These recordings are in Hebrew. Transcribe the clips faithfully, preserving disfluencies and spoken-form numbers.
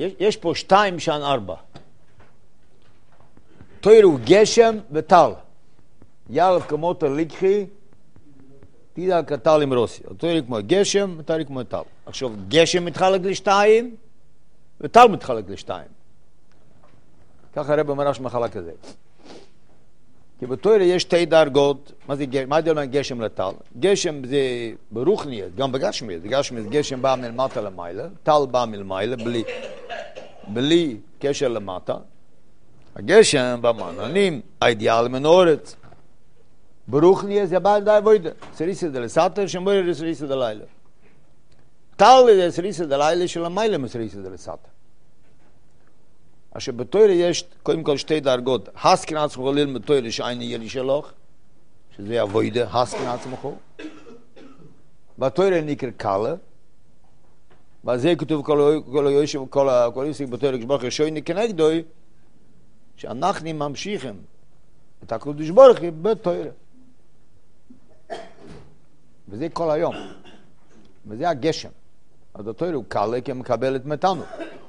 יש, יש פה שתיים שאן ארבע. תויר הוא גשם וטל. יאלף כמות הליקחי, תדע כטל עם רוסי. תויר כמו גשם ותויר כמו טל. עכשיו, גשם מתחלק לשתיים, וטל מתחלק לשתיים. ככה הרב אומר שמחלה כזה. כי בתוירה יש שתי דרגות, מה זה גשם? מה זה אומר גשם לטל? גשם זה ברוחניות, גם בגשמיות. בגשמיות גשם בא מלמטה למעלה, טל בא מלמעלה, בלי, בלי קשר למטה. הגשם במעננים, האידיאל מן אורץ. ברוחניות זה בא די ווידה. סריסה דלסטה, שמורה סריסה דלילה. טל זה סריסה דלילה של המעלה מסריסה דלסטה. אשר בתוירה יש קודם כל שתי דרגות. הסקן עצמך ליל בתוירה שאין ירי שלך, שזה אבוידה, הסקן עצמך. בתוירה נקרא קלה, וזה כתוב כל היושב, כל היושב בתוירה כשברוך ישויני כנגדוי, שאנחנו ממשיכים את הקדוש ברוך הוא בתוירה. וזה כל היום. וזה הגשם. אז התוירה הוא קלה כי מקבל את מתנו.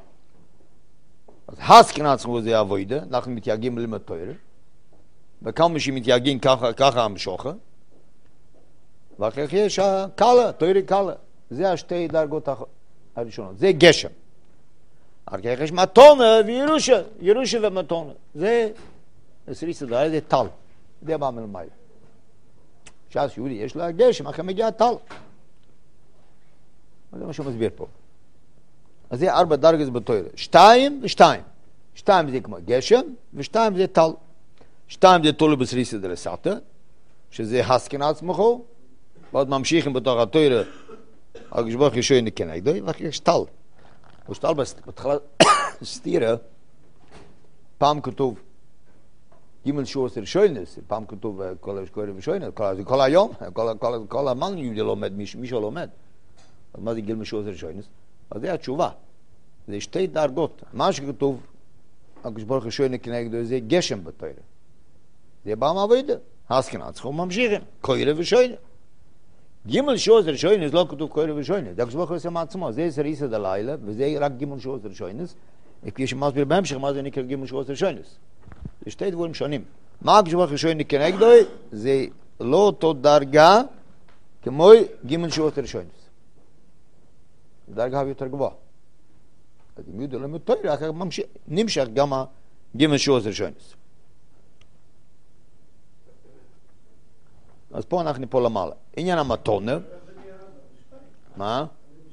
אז הסקן עצמו זה אבוידה, אנחנו מתייגים ללמוד תוירה, וכמה שמתייגים ככה, ככה המשוכה, ואחר כך יש הקלה, תוירה קלה. זה השתי דרגות הראשונות, זה גשם. אחר כך יש מתונה וירושה, ירושה ומתונה. זה סריסה דלילה, זה טל, זה בא מלמעלה. שאז יהודי יש לה גשם, אחר מגיע טל. זה מה שהוא מסביר פה. אז זה ארבע דרגות בתוירה. שתיים ושתיים. שתיים זה כמו גשם, ושתיים זה טל. שתיים זה תולו בסריסה דלסטה, שזה הסקן עצמכו, ועוד ממשיכים בתוך התוירה, הקדוש ברוך הוא ישויני כנגדוי, ואחר כך טל. ושטל בתחילת סתירה, פעם כתוב גימל שעות ראשונס, פעם כתוב כל השקורים ראשונס, כל היום, כל המן יהודי לומד, מישהו לומד. אז מה זה גימל שעות ראשונס? אז זה התשובה. זה שתי דרגות. מה שכתוב, הקדוש ברוך הוא ישויני כנגדוי, זה גשם בתוירה. זה בא מעבודה. הסקן עצמכו ממשיכים, קוירה ושוינה. גימל שעות ראשונס לא כתוב קוירה ושוינה. זה הקדוש ברוך הוא עושה מעצמו. זה סריסה דלילה, וזה רק גימל שעות ראשונס. כפי שמסביר בהמשך, מה זה נקרא גימל שעות ראשונס. זה שתי דברים שונים. מה הקדוש ברוך הוא ישויני כנגדוי? זה לא אותו דרגה כמו גימל שעות ראשונס. זה דרגה יותר גבוהה. אז אם יהודי לא מתוירה, אחר נמשך גם גימל שעות ראשונס. אז פה אנחנו פה למעלה. עניין המתונה. מה?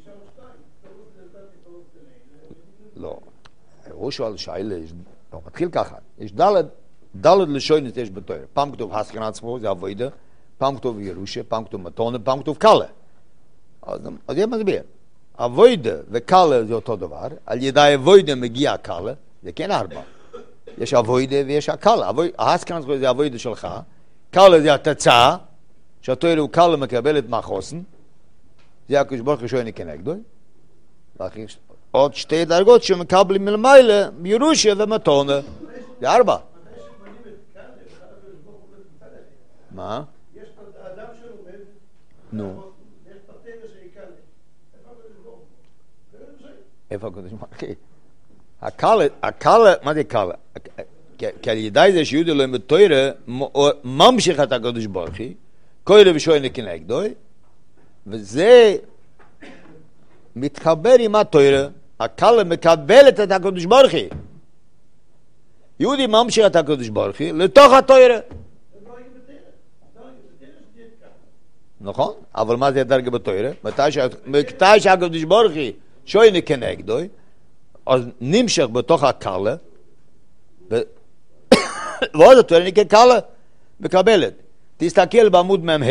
לא. הוא שואל שאלה, לא, מתחיל ככה. יש דלת, דלת לשוינס יש בתוירה. פעם כתוב הסקן עצמו, זה אבוידה. פעם כתוב ירושה, פעם כתוב מתונה, פעם כתוב קלה. אז, אז זה מסביר. אבוידה וקלה זה אותו דבר. על ידי אבוידה מגיע קלה, זה כן ארבע. יש אבוידה ויש הקלה. הסקן עצמו זה אבוידה שלך. קלה זה התצאה. שהתוירה הוא קלה מקבלת מהחוסן. זה הקדוש ברוך הוא ישויני כנגדוי. עוד שתי דרגות שמקבלים מלמעלה, ירושה ומתונה. זה ארבע. מה? יש אדם שלומד, נו. יש פתרא שיקלה. איפה הקדוש ברוך הוא? הקלה, הקלה, מה זה קלה? כי על ידי זה שיהודי לא מתוירה, ממשיך את הקדוש ברוך הוא, קוירה ושויני כנגדוי, וזה מתחבר עם התוירה, הקלה מקבלת את הקדוש ברוך הוא. יהודי ממשיך את הקדוש ברוך הוא לתוך התוירה. נכון? אבל מה זה הדרגה בתוירה? מתי שהקדוש ברוך הוא שויני כנגדוי, אז נמשך בתוך הקלה, ועוד התוירה נקרא קלה, מקבלת. תסתכל בעמוד מ"ה.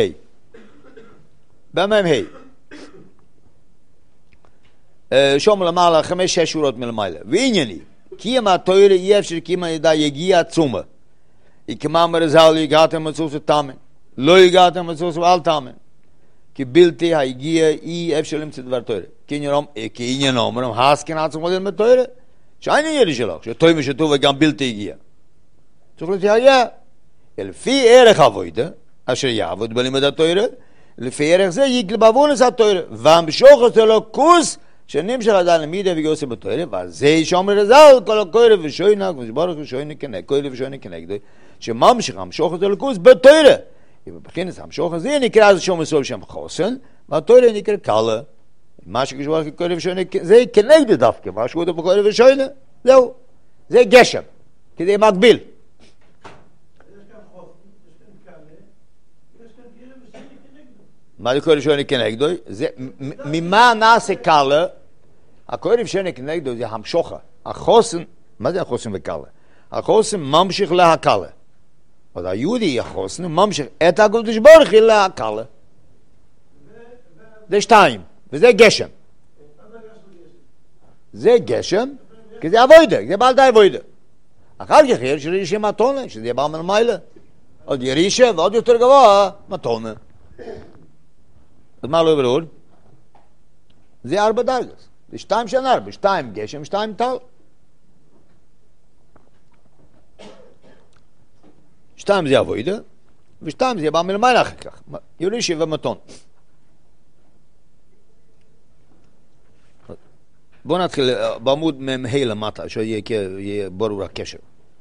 במ"ה. שום למעלה, חמש, שש שורות מלמעלה. וענייני, כי אם התוירה אי אפשר כי אם הידע יגיע עצומה. יקמה מרזל יגעתם מצוס ותאמן. לא יגעתם מצוס ואל תאמן. כי בלתי היגיע אי אפשר למצוא דבר תוירה. כי עניין אומרם, הסקן עצמו ללמד תוירה. שאין עניין שלך, שתוירה שטוב וגם בלתי הגיע. צריך לתהיה. לפי ערך אבוידה, אשר יעבוד בלימוד התוירה, לפי ערך זה יקל בעוונס התוירה, והמשוך את אלוקוס שנמשך עדיין למידה וגיוסה בתורה, ועל זה שאומר רז"ל, כל הכוירה ושוינה, כמו שברוך הוא שוינה כנגד, כוירה ושוינה כנגדו, שממשיך המשוך את הלכוס בתורה. ובבחינס המשוך הזה נקרא זה שום מסור שם חוסן, והתורה נקרא קלה. מה שקשור לכוירה ושוינה, זה כנגדו דווקא, מה שקשור בכוירה ושוינה, זהו. זה גשם, כדי מקביל. יש כאן חוסן, יש כאן קלה, יש כאן גירה ושוינה כנגדו. מה זה כוירה ושוינה כנגדו? זה, ממה נעשה קלה? הכוירה ושוינה כנגדו זה המשוכה. החוסן, מה זה החוסן וקלה? החוסן ממשיך להקלה. אז היהודי החוסן ממשיך את הקדוש ברוך הוא להקלה. זה שתיים, וזה גשם. זה גשם, כי זה אבוידה, זה בעל די אבוידה. אחר כך יש ירישה מתונה, שזה בא מלמעלה. עוד ירישה ועוד יותר גבוה, מתונה. אז מה לא ברור? זה ארבע דרגות. זה שתיים של ארבע, שתיים גשם, שתיים טל. שתיים זה אבוידה, ושתיים זה בא מלמעלה אחר כך. ירישה ומתון. בואו נתחיל בעמוד ממהי למטה, שיהיה ברור הקשר.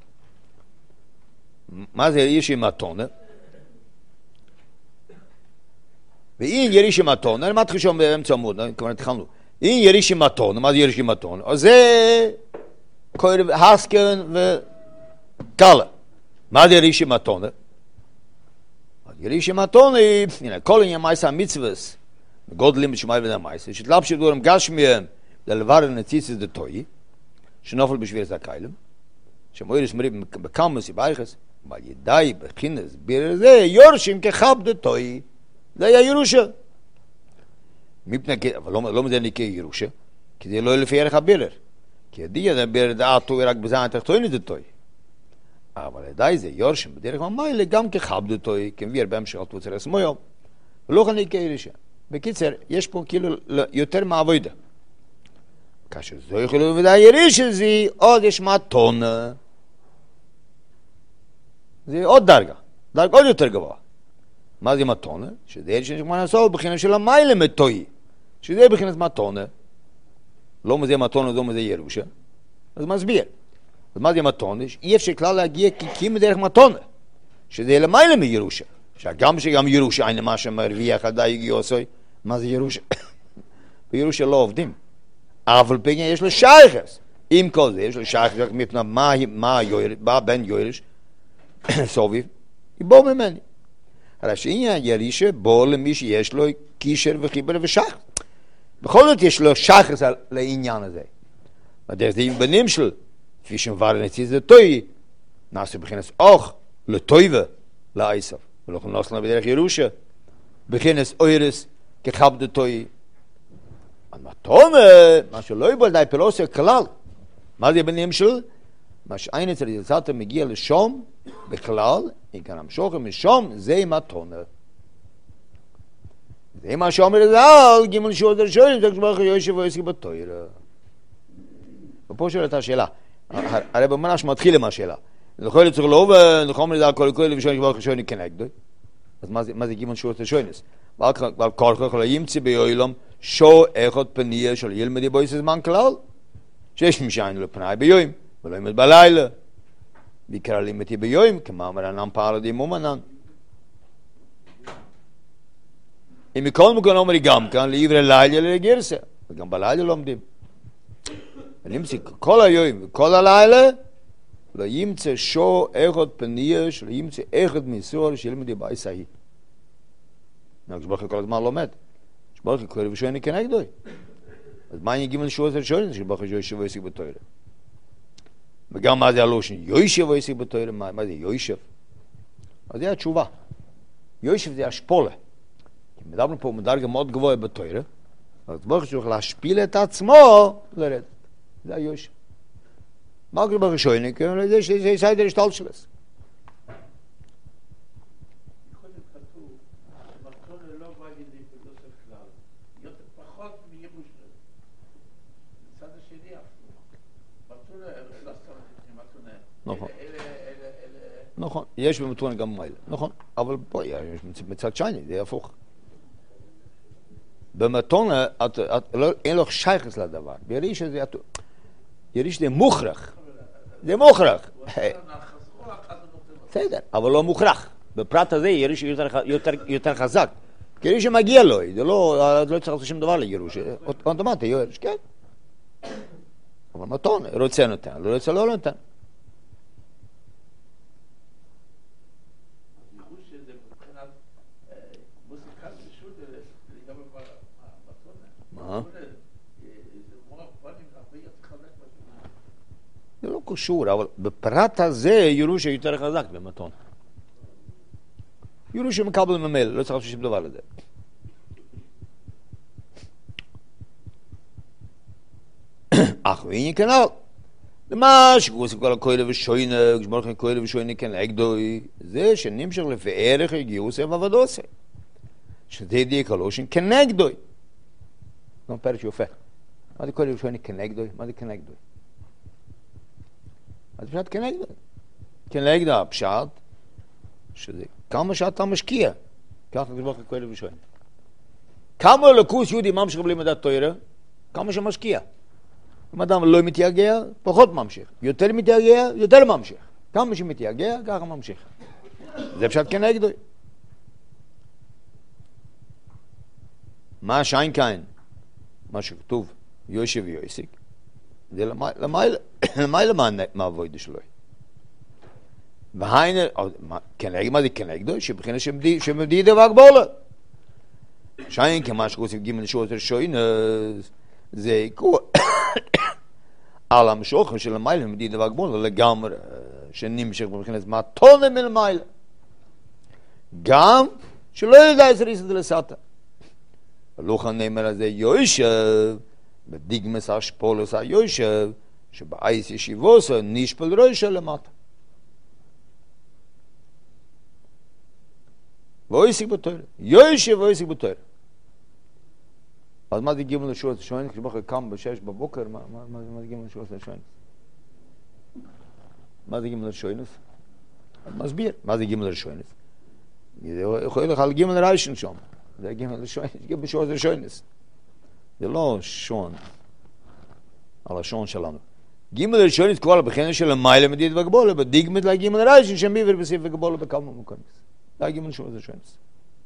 מה זה ירישה מתונה? ואם ירישה מתונה, אני מתחיל שם באמצע עמוד, כבר התחלנו. אם ירישה מתונה, מה זה ירישה מתונה? אז זה הסקן וקלה. מה זה ירישה מתונה? ירישה מתונה, הנה, כל עניין מייסה המצווס, גודלים בשמי ודע מייסה, שתלבשי דורם גשמיהם, ללבר נציצס דתוי, שנופל בשביר זקיילם, שמוירס מריב בקמוס יבייחס, אבל ידעי בחינס ביר זה יורשים כחב דתוי, זה היה ירושה. מפני, אבל לא, לא מזה נקרא ירושה, כי זה לא לפי ערך הבירר. כי ידיע זה בירר דעתו רק בזמן התחתון דתוי. אבל ידעי זה יורשים בדרך המיילה גם כחב דתוי, כמביר בהמשך תוצר הסמויו, ולא כאן נקרא ירושה. בקיצר, יש פה כאילו יותר מעבודה. כאשר זו יכולו ודאי ירישה זה עוד יש מתונה. זה עוד דרגה, דרגה עוד יותר גבוה. מה זה מתונה? שזה ירישה שכמו נעשו בחינה של המיילה מתוי. שזה בחינת מתונה. לא מזה מתונה, לא מזה ירושה. אז מסביר. אז מה זה מתונה? אי אפשר כלל להגיע קיקים בדרך מתונה. שזה למיילה מירושה. שגם שגם ירושה אין מה שמרוויח עדיין יגיעוסוי. מה זה ירושה? בירושה לא עובדים. אבל פגן יש לו שייכס. עם כל זה, יש לו שייכס, מפני מה, מה יויר, מה בן יוירש, סוביב, יבוא ממני. הרי שעניין ירישה, בוא למי שיש לו קישר וחיבר ושייכס. בכל זאת יש לו שייכס לעניין הזה. ודרך זה עם בנים של, כפי שמבר נציץ לטוי, נעשו בכנס אוך, לטויבה, לאיסף. ולא יכולים לעשות בדרך ירושה, בכנס אוירס, כחב דטוי, מתונה, מה שלא יבוא די פלוסיה כלל. מה זה בנים של? מה שאין אצל יצאת מגיע לשום בכלל, אם כאן המשוכם משום, זה מתונה. זה מה שאומר לזל, גימול שעות הראשונים, זה כשברך יושב ועסק בתוירה. ופה שואלת השאלה, הרי במנש מתחיל עם השאלה. זוכר לצריך לא, ונכון לזל כל הכל, ושאין שברך ראשונים כנגדו. אז מה זה גימול שעות הראשונים? ועל כורך לא ימצא ביועלם, שו אחד פניה של ילמדי בויס זמן כלל, שיש משעין לפנאי ביום, ולא ימת בלילה. ויקרא לימתי ביום, כמה מרנם פעל די מומנן. אם מכל מקום אומרי גם כאן, לעבר הלילה לגרסה, וגם בלילה לומדים. ונמצא כל היום וכל הלילה, לא ימצא שו אחד פניה של ימצא אחד מסור של ילמדי בויס ההיא. נקשברך כל הזמן לומד. שברוך הוא כהר ושוינה כנגדוי. אז מה יגיעים לשעות הראשונים? שברוך הוא יושב ועסק בתוירה. וגם מה זה הלושן? יושב ועסק בתוירה, מה זה יושב? אז זה התשובה. יושב זה השפולה. כי מדברים פה מדרגה מאוד גבוהה בתוירה, אז ברוך הוא צריך להשפיל את עצמו לרדת. זה היושב. מה קורה בראשונים? כי זה סיידר השתל שלס. נכון. נכון, יש במתונה גם מיילה, נכון, אבל פה יש מצד שני, זה הפוך. במתונה, אין לו שייכס לדבר. בירישה זה, ירישה זה מוכרח. זה מוכרח. בסדר, אבל לא מוכרח. בפרט הזה ירישה יותר חזק. ירישה מגיע לו, זה לא צריך לעשות שום דבר לירושה. אוטומטי, ירישה, כן. אבל מתונה, רוצה נותן, לא רוצה לא נותן. זה לא קשור, אבל בפרט הזה ירושה יותר חזק במתון. ירושה מקבל ממילא, לא צריך לעשות שום דבר לזה. אך ואין כנ"ל. למה שגוס כל הכוילה ושוינה, כשמולכם כוילה ושוינה כן להגדוי, זה שנמשך לפי ערך הגיוס ועבדוסה. שזה די קלושין כנגדוי. לא פרש יופה. מה זה כוילה ושוינה כנגדוי? מה זה כנגדוי? אז פשט כנגדוי. כנגדוי הפשט, שזה כמה שאתה משקיע, ככה כשמולכם כוילה ושוינה. כמה לקוס יהודי ממשיך בלי מדעת תוירה? כמה שמשקיע. אם אדם לא מתייגע, פחות ממשיך. יותר מתייגע, יותר ממשיך. כמה שמתייגע, ככה ממשיך. זה פשוט כנגדוי. מה שיין קיין, מה שכתוב, יושב ויוסיק, זה למעלה מה עבודה שלו. והיינה, כנגד, מה זה כנגדוי? שבחינה שמדי דבר גבולה. שיין כמה שכתוב גימל שעות ראשון, זה יקור. על המשוכר של המיילה מדי דבר גבול לגמרי שנמשך מבחינת מתונה מלמיילה גם שלא ידע איזה ריסת לסתה הלוחה נאמר הזה יושב בדיגמס השפולוס היושב שבאייס ישיבוס נשפל ראשה למטה ואויסיק בתורה יושב ואויסיק בתורה אז מה זה גימל לשעות השוינס? כשבחר קם בשש בבוקר, מה זה גימל לשעות השוינס? מה זה גימל לשוינס? מסביר, מה זה גימל לשוינס? זה יכול לך על גימל ריישן שם. זה גימל לשוינס, גימל לשעות השוינס. זה לא שון, על השון שלנו. גימל לשוינס כל הבחינה של המיילה מדיד וגבולה, בדיגמת לגימל ריישן שם ביבר בסיף וגבולה בכמה מקומות. זה גימל לשעות השוינס.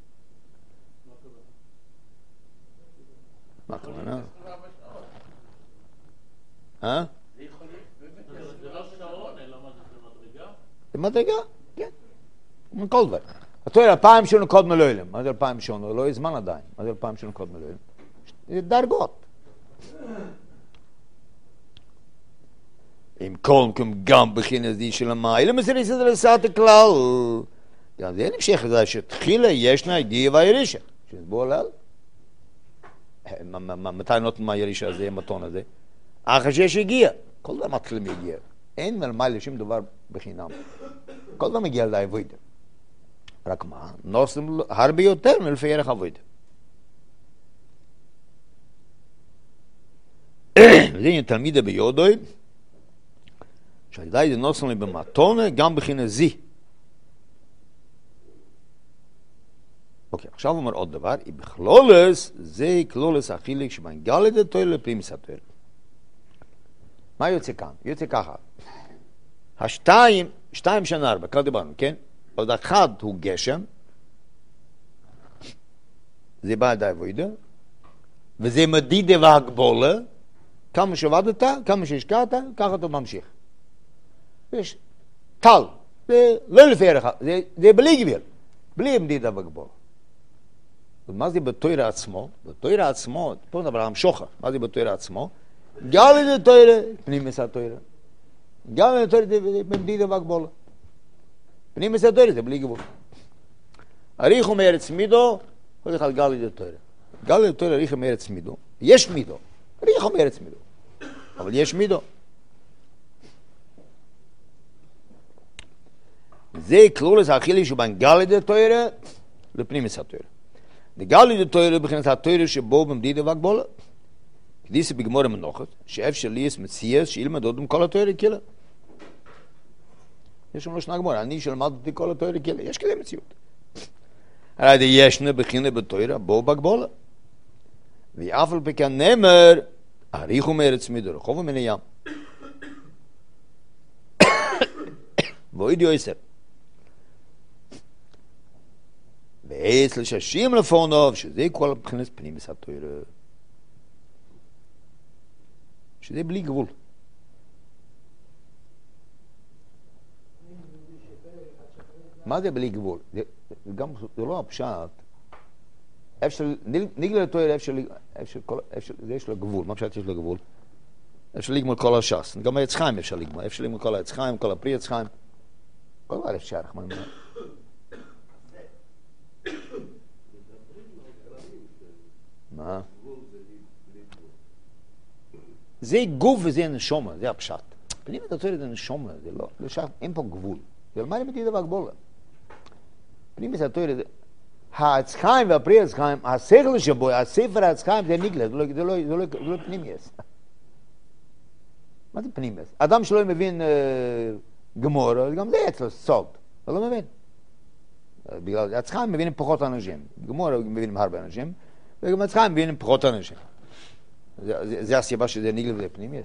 מה הכוונה? אה? זה יכול להיות, זה לא שעון, אלא מה זה מדרגה? זה מדרגה, כן. מכל דבר. אתה יודע, פעם שלנו קודם אלוהים. מה זה פעם שלנו? לא יהיה זמן עדיין. מה זה פעם שלנו קודם אלוהים? זה דרגות. אם כל מקום גם בכינס די של המיילה, מסריס את זה לסעת הכלל. גם זה נמשך לזה שתחילה ישנה הגיעה והירישה. שנסבור להל. מתי נותן מה ירישה הזה, המתון הזה? אחרי שיש הגיע. כל דבר מתחילים הגיע. אין מלמיילה שום דבר בחינם. כל דבר מגיע לדעי ווידה. רק מה? נוסם הרבה יותר מלפי ערך הווידה. וזה הנה תלמידה ביודוי, שהדעי זה נוסם לי במתונה, גם בחינה זי. אוקיי, עכשיו אומר עוד דבר, היא בכלולס, זה כלולס החילק שמנגל את התואר לפרימיס התואר. מה יוצא כאן? יוצא ככה. השתיים, שתיים שנה ארבע, כך דיברנו, כן? עוד אחד הוא גשם, זה בא עדיין ווידה, וזה מדידה והגבולה, כמה שעבדת, כמה שהשקעת, ככה אתה ממשיך. יש טל, זה לא לפי ערך, זה, זה בלי גביר, בלי מדידה והגבולה. מה זה בתוירה עצמו? בתוירה עצמו, פה נדבר על המשוכר, מה זה בתוירה עצמו? גם את התוירה, פנים מסע תוירה. גם את התוירה, במדידה והגבולה. פנים מסע תוירה, זה בלי גבול. הריחו מארץ מידו, כל אחד גל את התוירה. גל את התוירה, הריחו מארץ מידו. יש מידו. הריחו מארץ מידו. אבל יש מידו. זה כלולס האכילי שבן גל את התוירה, לפנים מסע תוירה. דגל את התוירה בכנת התוירה שבו במדידה והגבולה. כדיסי בגמור המנוחת, שאפשר ליס מציאס שילמד עוד עם כל התוירה קילה. יש לנו שנה גמור, אני שלמד אותי כל התוירה קילה, יש כזה מציאות. הרי זה ישנה בחינה בתוירה, בו בגבולה. ואף על פי כן נאמר, אריכו מארץ מידו, רחובו מן הים. ואויד יוסף. ועץ לששים לפונוב, שזה כל הבחינס פנים מסתויר. שזה בלי גבול. מה זה בלי גבול? זה, גם, זה לא הפשט. אפשר, נגלה לתואר, אפשר, אפשר, אפשר, זה יש לו גבול. מה פשט יש לו גבול? אפשר לגמול כל הש"ס. גם העץ חיים אפשר לגמול. אפשר לגמול כל העץ חיים, כל הפרי עץ חיים. כל דבר אפשר, רחמן. מה? זה גוף וזה נשומה, זה הפשט. פנים את התואר זה נשומה, זה לא, אין פה גבול. זה מה למדי דבר גבול? פנים את התואר זה... העץ חיים והפרי עץ חיים, השכל שבו, הספר העץ חיים זה נגלה, זה לא, זה לא, זה לא, זה לא פנימייס. מה זה פנימייס? אדם שלא מבין uh, גמור, גם זה אצלו סוד, הוא לא מבין. בגלל העץ חיים מבינים פחות אנשים, גמור מבינים הרבה אנשים, וגם העץ חיים מבינים פחות אנשים. זה, זה, זה הסיבה שזה נגלה וזה פנימייס.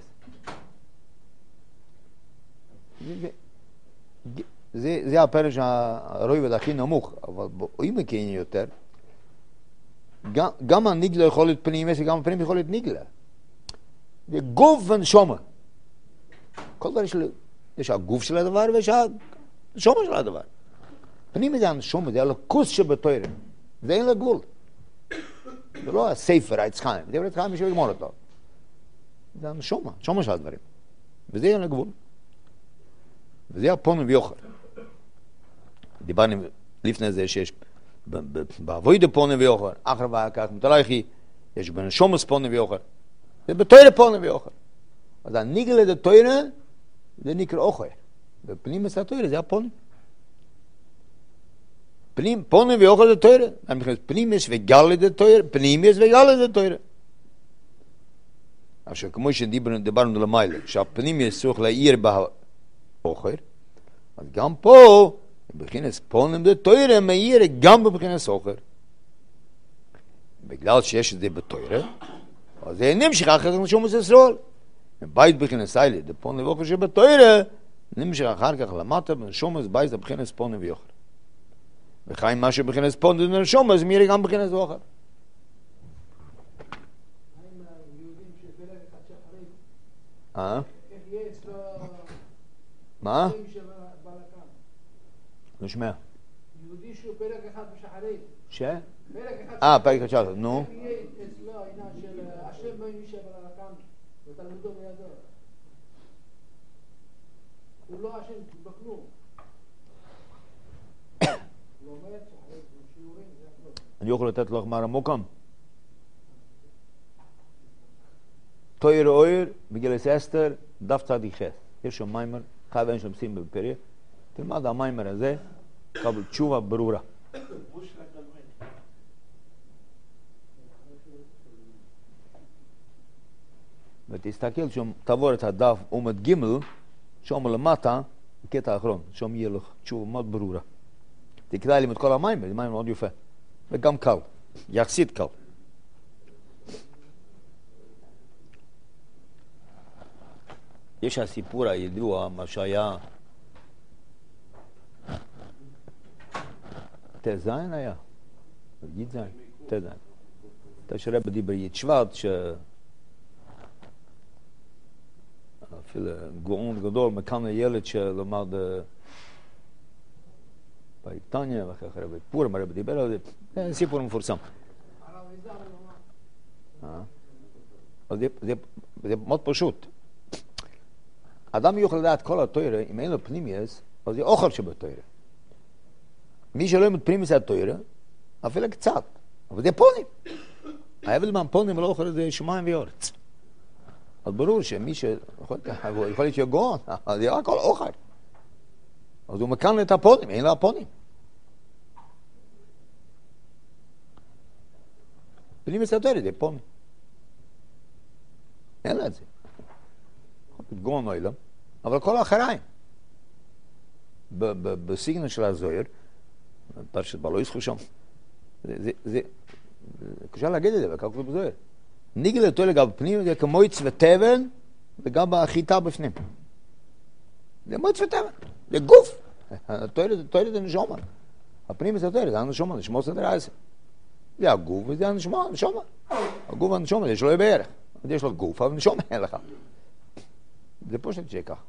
זה, זה, זה הפרש הרובד הכי נמוך, אבל אם מכינים יותר, גם, גם הנגלה יכול להיות פנימייס וגם הפנימייס יכול להיות נגלה. זה גוף ונשומה. כל דבר יש, יש הגוף של הדבר ויש הנשומה של הדבר. פנימייס זה הנשומה, זה הלכוס שבתוירה. זה אין לו גבול. זה לא הספר, העץ חיים. זה העץ חיים בשביל לגמור אותו. זה הנשומה, הנשומה של הדברים. וזה אין לו גבול. וזה הפונים ויוחר. דיברנו לפני זה שיש בעבודה פונים ויוחר, אחר ואחר מתלייכי, יש בנשומס פונים ויוחר. זה בתוירה פונים ויוחר. אז הניגלה דה תוירה, זה נקרא אוחר. ופנימס התוירה זה הפונים. פנים, פונים ויוחר דה תוירה. אני מכניס פנימס וגלה דה תוירה, פנימס וגלה דה תוירה. עכשיו, כמו שדיברנו למעלה, שהפנימס צריך להעיר באוחר, אז גם פה, בבחינס פונים דה תוירה, מאיר גם בבחינס אוחר. בגלל שיש את זה בתוירה, אז זה נמשך אחר כך לשומס ישראל. בית בחינס איילה, דה פונים ואוחר שבתוירה, נמשך אחר כך למטה, בשומס בית בבחינס פונים ואוחר. וחיים מה שבחינס פונים ושומס, מאיר גם בבחינס אוחר. אה? מה? לא שומע. יהודי שהוא פרק אחד בשחרית. ש? פרק אחד. אה, פרק אחד שחרית, נו. יהיה אצלו העניין של השם לא יישב על הרקם ותלמודו בידו. הוא לא השם בכלום. הוא אומר שחרית, שיעורים, זה הכלום. אני יכול לתת לך מה רמוקם? תויר אויר, בגלס אסתר, דף צדיק חס. יש שם מיימר, חי ואין שלום שים בפריה. תלמד המיימר הזה, קבל תשובה ברורה. ותסתכל שם, תעבור את הדף עומד ג' שם למטה, בקטע האחרון, שם יהיה לך תשובה מאוד ברורה. זה כדאי ללמוד כל המיימר, זה מיימר מאוד יפה. וגם קל, יחסית קל. יש הסיפור הידוע, מה שהיה תזיין היה, יד זיין, תזיין. אתה שרב דיבר יד שבט, שאפילו גאון גדול, מכאן הילד שלמד באיטניה, ואחרי אחרי בפורם, הרב דיבר על זה, זה סיפור מפורסם. זה מאוד פשוט. אדם יוכל לדעת כל התוירה, אם אין לו פנימייס, אז זה אוכל שבתוירה. מי שלא ימוד פנימייס התוירה, אפילו קצת, אבל זה פונים. ההבדל בין פונים ולא אוכל זה שמיים ואורץ. אז ברור שמי ש... יכול להיות יגון, אז זה רק כל אוכל. אז הוא מכאן את הפונים, אין לו הפונים. פנימייס התוירה זה פונים. אין לה את זה. גאון אוילם, אבל כל האחריים. בסיגנל של הזוהר, פרשת בלו ישחו שם, זה, זה, קשה להגיד את זה, וכך כתוב בזוהר. ניגלה תוירה גם בפנים, זה כמו מויץ ותבן, וגם בחיטה בפנים. זה מויץ ותבן, זה גוף. תוירה זה נשומה. הפנים זה תוירה, זה הנשומה, זה שמו סדר עשר. זה הגוף וזה הנשומה, הנשומה. הגוף והנשומה, יש לו בערך. יש לו גוף, אבל נשומה אין לך. זה פשוט שכך.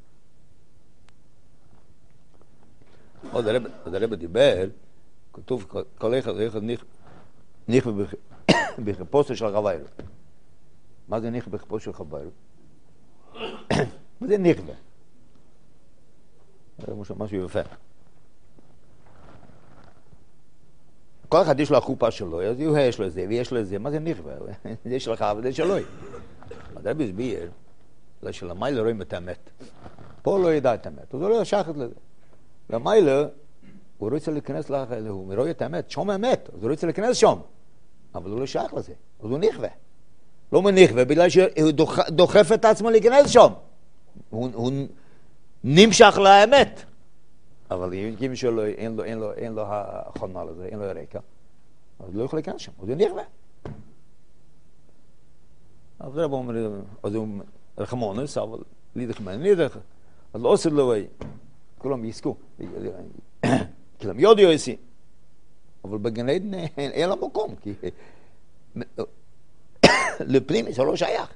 עוד הרב דיבר, כתוב כל אחד נכווה בחיפושו של חווירו. מה זה נכווה בחיפושו של חווירו? מה זה נכווה? זה משהו יפה. כל אחד יש לו החופה שלו, אז יש לו זה ויש לו זה, מה זה נכווה? זה שלך וזה שלוי. אז הרב הסביר, שלמי לא רואים את האמת. פה לא ידע את האמת, אז הוא לא שייך לזה. למיילה, הוא רוצה להיכנס, הוא רואה את האמת, שום האמת, אז הוא רוצה להיכנס שם, אבל הוא לא שייך לזה, אז הוא נכווה. לא מנכווה, בגלל שהוא דוחף את עצמו להיכנס שם. הוא נמשך לאמת. אבל אם שלו, אין לו הכונה לזה, אין לו רקע, אז הוא לא יכול להיכנס שם, אז הוא נכווה. אז זה רב אומר, אז הוא רחמונס, אבל לידך מנידך, אז לא עושה לו, כולם יסקו, כולם יודיו יסי, אבל בגן עדן אין לו מקום, כי לפנימי זה לא שייך.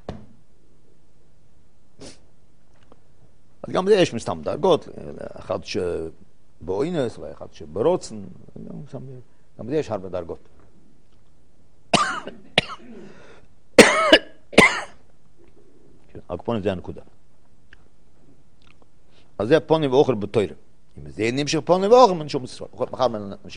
אז גם זה יש מסתם דרגות, אחד שבאוינס ואחד שברוצן, גם זה יש הרבה דרגות. הקפונים זה הנקודה. אז זה פונים ואוכל בתוירה. אם זה נמשך פונים ואוכל, אין שום ישראל. מחר